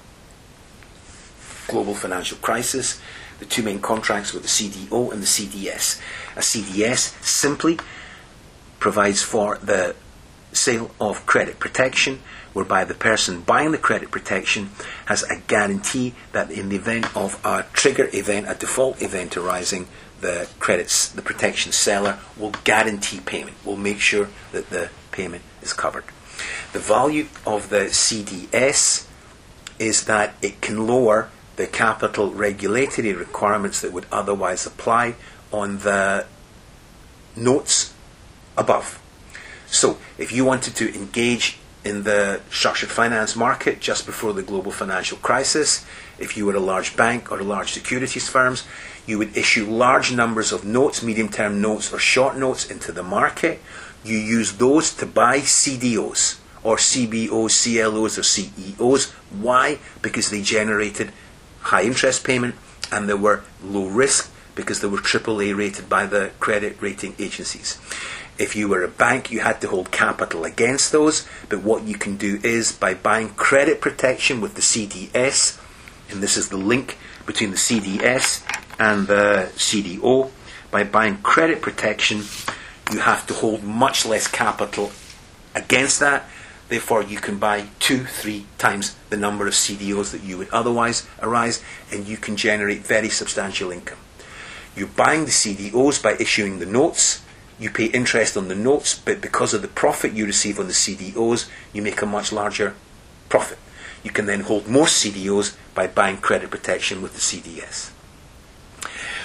global financial crisis. The two main contracts were the C D O and the C D S. A C D S simply provides for the sale of credit protection, whereby the person buying the credit protection has a guarantee that in the event of a trigger event, a default event arising, the credits, the protection seller will guarantee payment, will make sure that the payment is covered. The value of the C D S is that it can lower the capital regulatory requirements that would otherwise apply on the notes above. So, if you wanted to engage in the structured finance market just before the global financial crisis, if you were a large bank or a large securities firms, you would issue large numbers of notes, medium-term notes or short notes into the market. You use those to buy C D Os or C B Os, C L Os or C E Os. Why? Because they generated high interest payment and they were low risk because they were triple A rated by the credit rating agencies. If you were a bank, you had to hold capital against those, but what you can do is by buying credit protection with the C D S, and this is the link between the C D S and the C D O, by buying credit protection, you have to hold much less capital against that. Therefore, you can buy two, three times the number of C D Os that you would otherwise arise, and you can generate very substantial income. You're buying the C D Os by issuing the notes. You pay interest on the notes, but because of the profit you receive on the C D Os, you make a much larger profit. You can then hold more C D Os by buying credit protection with the C D S.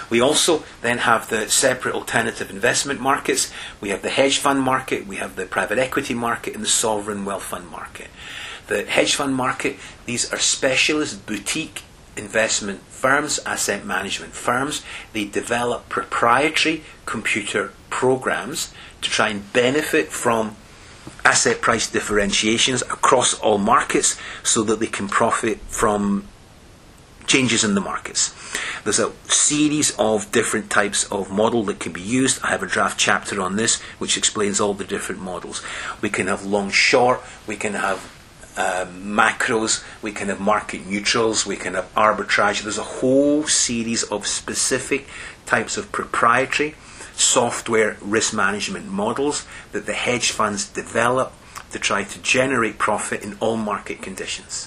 We also then have the separate alternative investment markets. We have the hedge fund market, we have the private equity market, and the sovereign wealth fund market. The hedge fund market, these are specialist boutique investment firms, asset management firms. They develop proprietary computer programs to try and benefit from asset price differentiations across all markets so that they can profit from changes in the markets. There's a series of different types of model that can be used. I have a draft chapter on this which explains all the different models. We can have long short, we can have um, macros, we can have market neutrals, we can have arbitrage. There's a whole series of specific types of proprietary software risk management models that the hedge funds develop to try to generate profit in all market conditions.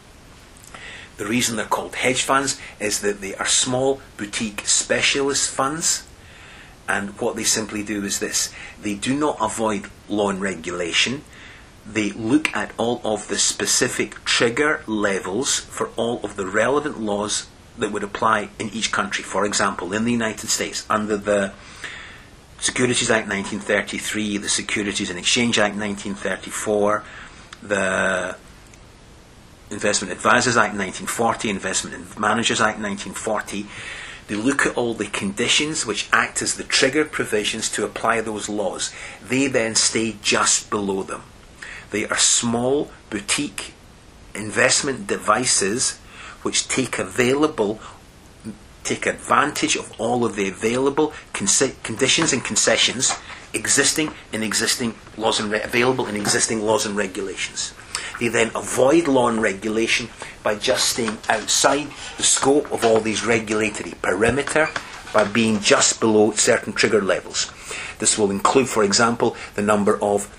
The reason they're called hedge funds is that they are small boutique specialist funds, and what they simply do is this: they do not avoid law and regulation. They look at all of the specific trigger levels for all of the relevant laws that would apply in each country. For example, in the United States, under the Securities Act nineteen thirty-three, the Securities and Exchange Act nineteen thirty-four, the Investment Advisors Act nineteen forty, Investment Managers Act nineteen forty, they look at all the conditions which act as the trigger provisions to apply those laws. They then stay just below them. They are small boutique investment devices which take available take advantage of all of the available con- conditions and concessions existing in existing laws and re- available in existing laws and regulations. They then avoid law and regulation by just staying outside the scope of all these regulatory perimeter by being just below certain trigger levels. This will include, for example, the number of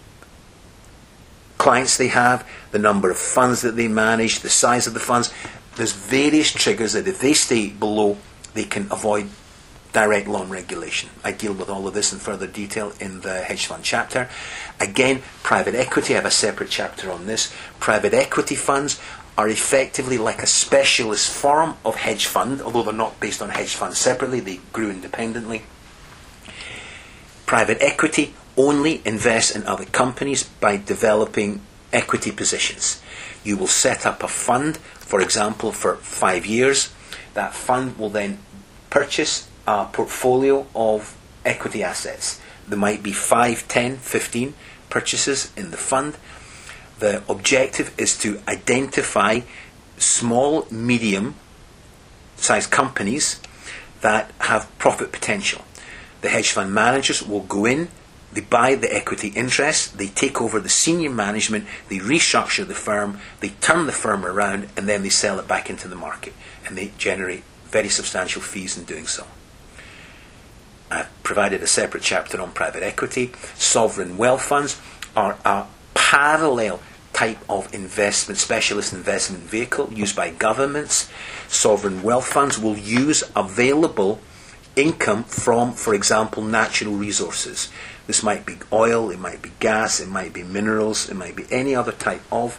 clients they have, the number of funds that they manage, the size of the funds. There's various triggers that if they stay below, they can avoid direct law and regulation. I deal with all of this in further detail in the hedge fund chapter. Again, private equity, I have a separate chapter on this. Private equity funds are effectively like a specialist form of hedge fund, although they're not based on hedge funds separately, they grew independently. Private equity only invests in other companies by developing equity positions. You will set up a fund, for example, for five years. That fund will then purchase a portfolio of equity assets. There might be five, ten, fifteen purchases in the fund. The objective is to identify small, medium-sized companies that have profit potential. The hedge fund managers will go in, they buy the equity interest, they take over the senior management, they restructure the firm, they turn the firm around, and then they sell it back into the market. And they generate very substantial fees in doing so. I've provided a separate chapter on private equity. Sovereign wealth funds are a parallel type of investment, specialist investment vehicle used by governments. Sovereign wealth funds will use available income from, for example, natural resources. This might be oil, it might be gas, it might be minerals, it might be any other type of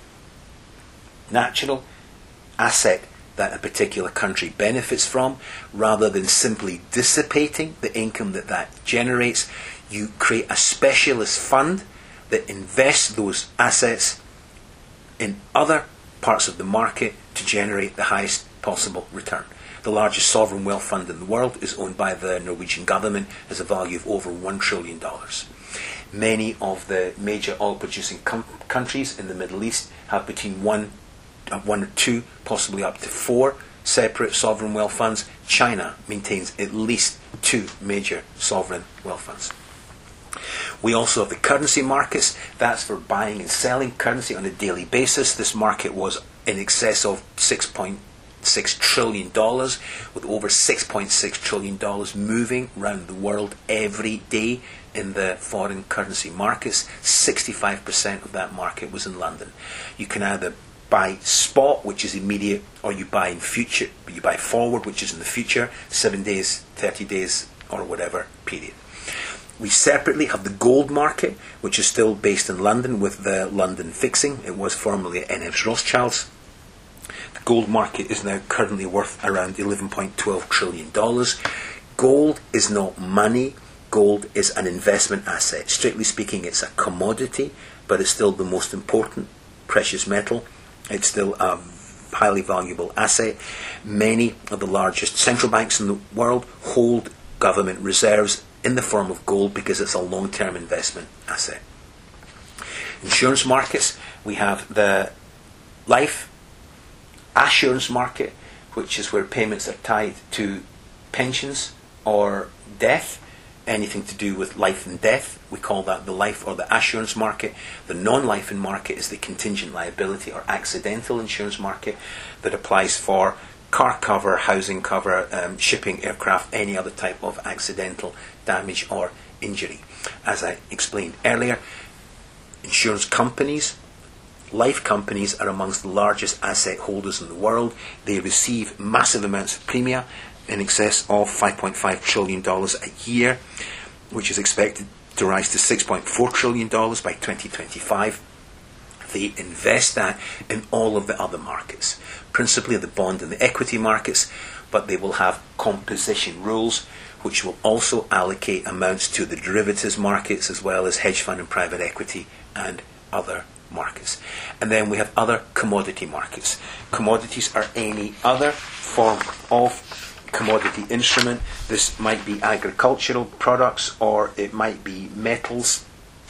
natural asset that a particular country benefits from. Rather than simply dissipating the income that that generates, you create a specialist fund that invests those assets in other parts of the market to generate the highest possible return. The largest sovereign wealth fund in the world is owned by the Norwegian government, has a value of over one trillion dollars. Many of the major oil-producing com- countries in the Middle East have between one, uh, one or two, possibly up to four separate sovereign wealth funds. China maintains at least two major sovereign wealth funds. We also have the currency markets. That's for buying and selling currency on a daily basis. This market was in excess of six point six trillion dollars, with over six point six trillion dollars moving around the world every day in the foreign currency markets. sixty-five percent of that market was in London. You can either buy spot, which is immediate, or you buy in future, you buy forward, which is in the future, seven days, thirty days, or whatever period. We separately have the gold market, which is still based in London with the London fixing. It was formerly N F Rothschild's. The gold market is now currently worth around eleven point one two trillion dollars. Gold is not money. Gold is an investment asset. Strictly speaking, it's a commodity, but it's still the most important precious metal. It's still a highly valuable asset. Many of the largest central banks in the world hold government reserves in the form of gold because it's a long-term investment asset. Insurance markets, we have the life assurance market, which is where payments are tied to pensions or death, anything to do with life and death. We call that the life or the assurance market. The non-life in market is the contingent liability or accidental insurance market that applies for car cover, housing cover, um, shipping aircraft, any other type of accidental damage or injury. As I explained earlier, insurance companies, life companies are amongst the largest asset holders in the world. They receive massive amounts of premia in excess of five point five trillion dollars a year, which is expected to rise to six point four trillion dollars by twenty twenty-five. They invest that in all of the other markets, principally the bond and the equity markets, but they will have composition rules which will also allocate amounts to the derivatives markets as well as hedge fund and private equity and other markets. And then we have other commodity markets. Commodities are any other form of commodity instrument. This might be agricultural products or it might be metals.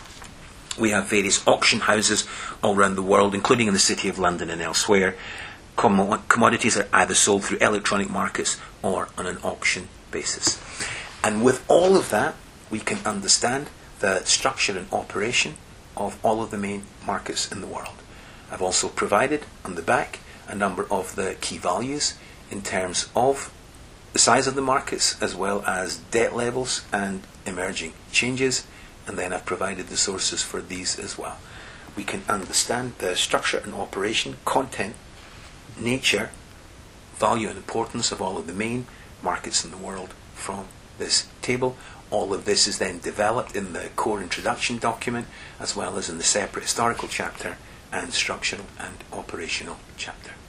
We have various auction houses all around the world, including in the City of London and elsewhere. Com- commodities are either sold through electronic markets or on an auction basis. And with all of that, we can understand the structure and operation of all of the main markets in the world. I've also provided on the back a number of the key values in terms of the size of the markets as well as debt levels and emerging changes, and then I've provided the sources for these as well. We can understand the structure and operation, content, nature, value and importance of all of the main markets in the world from this table. All of this is then developed in the core introduction document as well as in the separate historical chapter and structural and operational chapter.